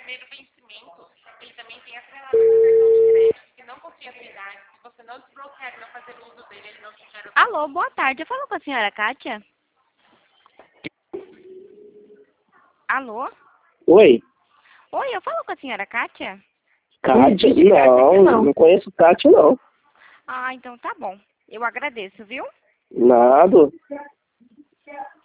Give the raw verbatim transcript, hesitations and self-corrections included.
primeiro vencimento, ele também tem atrelado no cartão de crédito, que não possui anuidade. Se você não desbloquear e não fazer uso dele, ele não te gera... Alô, boa tarde. Eu falo com a senhora Kátia? Alô? Oi, Oi, eu falo com a senhora Kátia? Kátia? Não, não, não conheço Kátia, não. Ah, então tá bom. Eu agradeço, viu? Nada.